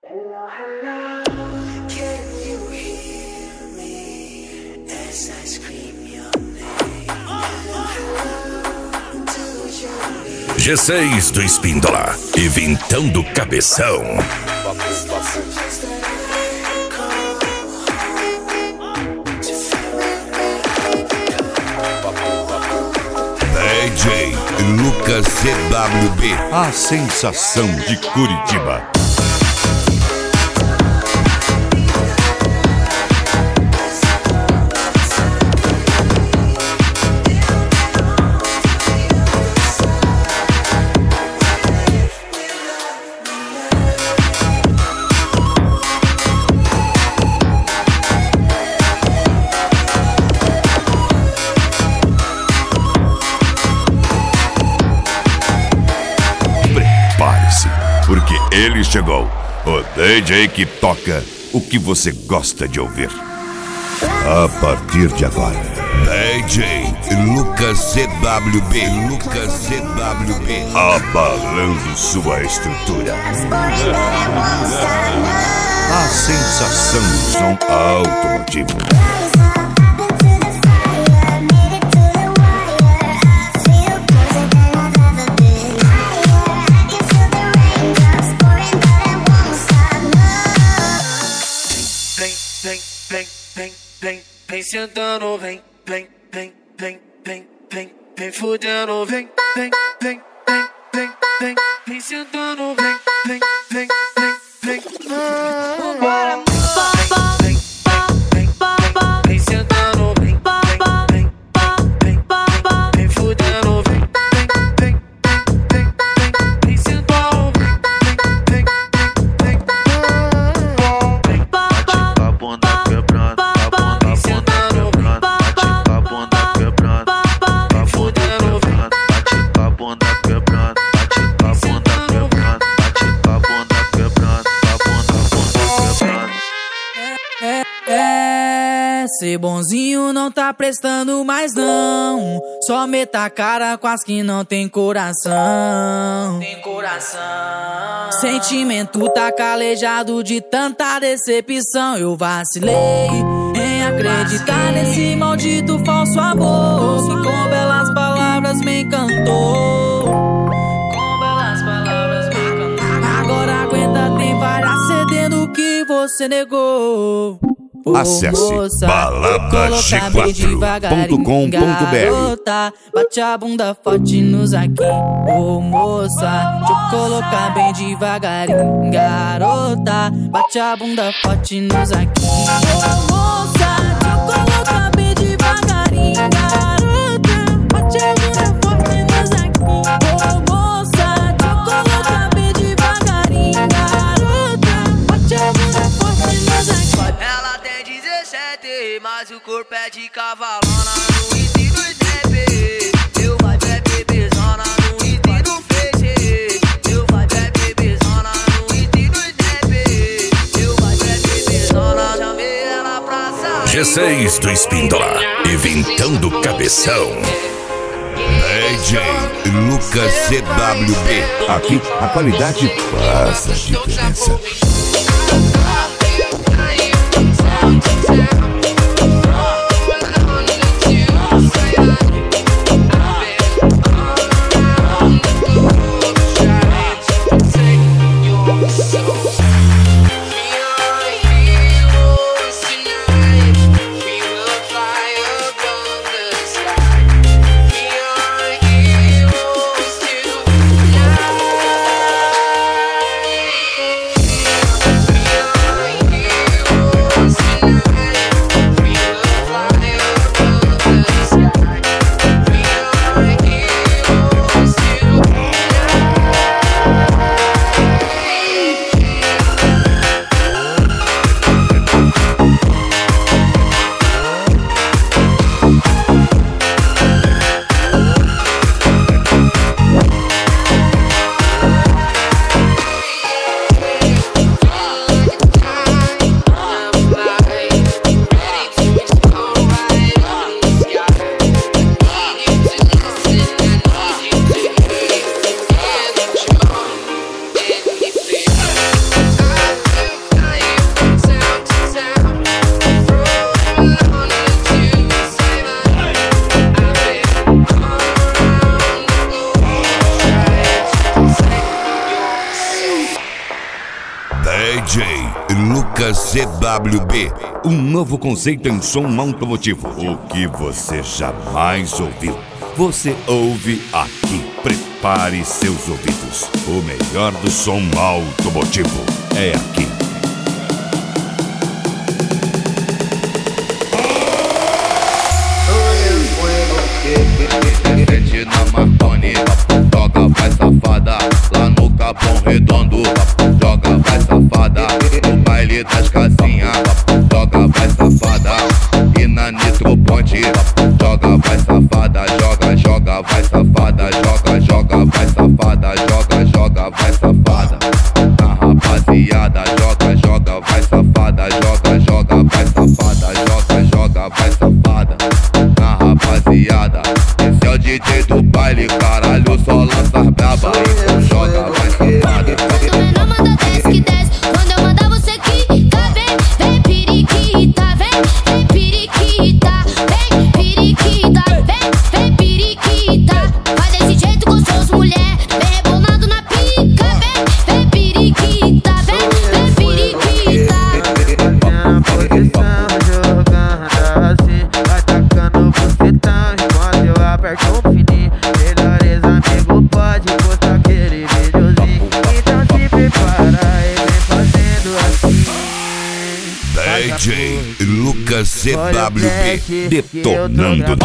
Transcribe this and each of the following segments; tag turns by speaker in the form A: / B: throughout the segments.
A: Hello, hello, can you hear me as I scream your name? Hello, hello, do you need
B: G6 do Espíndola e Vintão do Cabeção. DJ Lucas CWB, a sensação de Curitiba. Prepare-se, porque ele chegou, o DJ que toca o que você gosta de ouvir. A partir de agora, DJ Lucas CWB, abalando sua estrutura. A sensação do som automotivo.
A: Vem sentando, vem fudendo, vem sentando, vem. Vambora, vem sentando, vem fudendo, vem sentando,
C: A bunda quebrando, a bunda quebrando, a bunda quebrando, a bunda quebrando, a bunda quebrando, a bunda quebrando, a bunda quebrando.
D: Ser bonzinho não tá prestando mais não. Só meta a cara com as que não tem coração. Sentimento tá calejado de tanta decepção. Eu vacilei em acreditar nesse maldito falso amor que com belas palavras me encantou. Agora aguenta, tem várias cedendo que você negou.
B: Acesse baladaG4.com.br.
D: Bate a bunda forte nos aqui. Ô moça, deixa eu colocar bem devagarinho. Garota, bate a bunda forte nos aqui. Ô moça, deixa eu colocar bem devagarinho. Garota, bate a bunda forte nos aqui. Ô moça, deixa eu colocar bem devagarinho. Garota, bate a bunda forte nos aqui.
E: Ela tem 17, mas o corpo é de cavalona. No item do ITP, eu vai bebezona. No item do feixe, eu vai bebezona. No item do ITP, eu vai bebezona. Chamei ela pra sair.
B: G6 do Espíndola e Vintão do Cabeção. DJ Lucas CWB.
F: Aqui a qualidade faz a diferença.
B: DJ Lucas CWB, um novo conceito em som automotivo. O que você jamais ouviu, você ouve aqui. Prepare seus ouvidos. O melhor do som automotivo é aqui.
C: Mete na Marconi, joga vai safada. Lá no Capão Redondo, joga vai safada. No baile das casinhas, joga vai safada. E na Nitro Ponte, joga vai safada. Joga, joga vai safada. Joga, joga vai safada. Joga, joga vai safada. Na rapaziada, joga, joga vai safada. Joga, joga vai safada. Joga, joga vai safada. Na rapaziada, esse é o DJ do baile, caralho, só lança as braba. Então joga, vai safada.
G: Quando o menor manda desce que desce, quando eu mandar você quica, vem, vem periquita, vem periquita, vem periquita, vem periquita. Vai desse jeito gostoso, mulher, vem rebolando na pica, vem periquita, vem periquita.
H: Na posição, jogando assim, vai tacando bucetão enquanto eu aperto o fininho. Melhores amigos pode postar aquele videozinho, então se prepara e vem fazendo assim.
B: DJ Lucas CWB, detonando.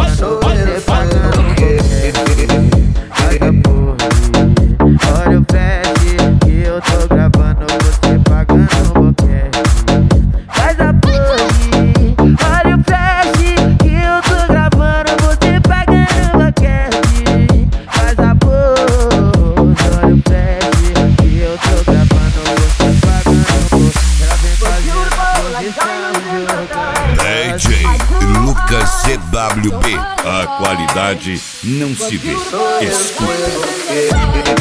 H: Olha o flash que eu tô gravando, você pagando o boquete. Faz a pose, olha o flash que eu tô gravando, você pagando o boquete. Faz a pose, olha o flash que eu tô gravando, você pagando o boquete. Ela vem fazendo posição,
B: DJ Lucas CWB, a qualidade não se vê, escuta.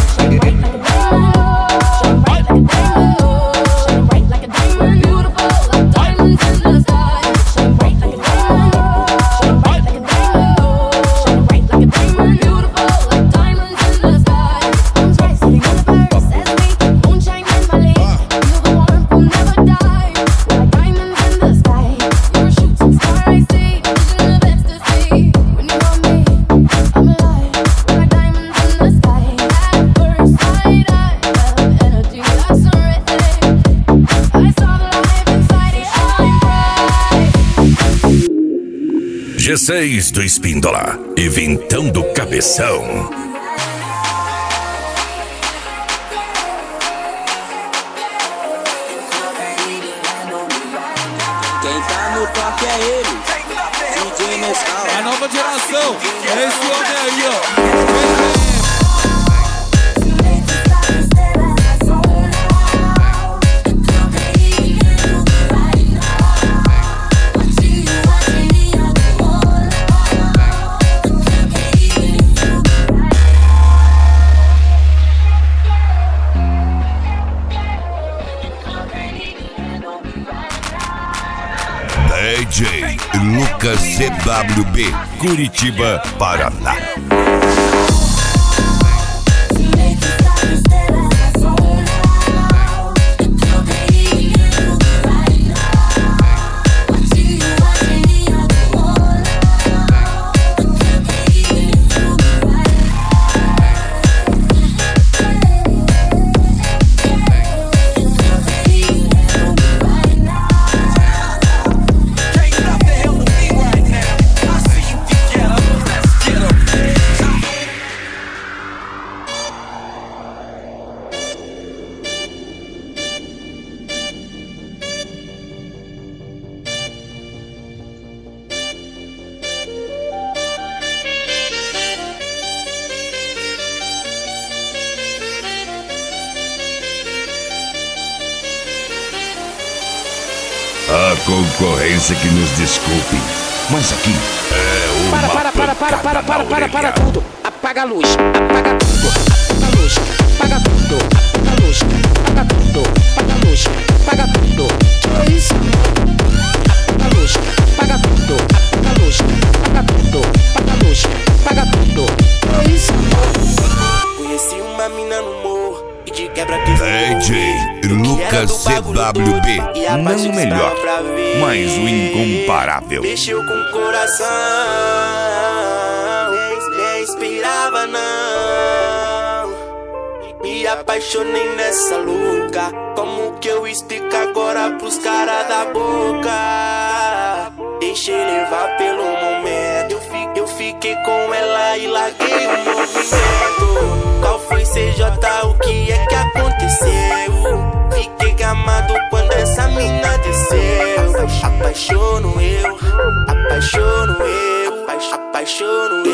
I: G6 do Espíndola e Vintão do Cabeção.
J: Quem tá no toque é ele, DJ Mescal.
K: A nova geração, é esse homem aí, ó.
B: DJ Lucas CWB, Curitiba, Paraná. A concorrência que nos desculpe, mas aqui é uma
J: Para tudo. Apaga a luz, apaga tudo, apaga a luz, apaga tudo, apaga a luz, apaga tudo, apaga a luz, apaga tudo. Que isso? Apaga a luz, apaga tudo, apaga a luz, apaga tudo, apaga a luz, apaga tudo. Que isso? Conheci uma mina no morro e de quebra que
B: DJ Lucas CWB, não o melhor, mas o incomparável.
L: Mexeu com o coração, nem esperava não. Me apaixonei nessa louca. Como que eu explico agora pros caras da boca? Deixei levar pelo momento. Eu fiquei com ela e larguei o movimento. Qual foi CJ? O que é que aconteceu? Fiquei gamado quando essa mina desceu. Apaixono eu, apaixono eu, apaixono eu.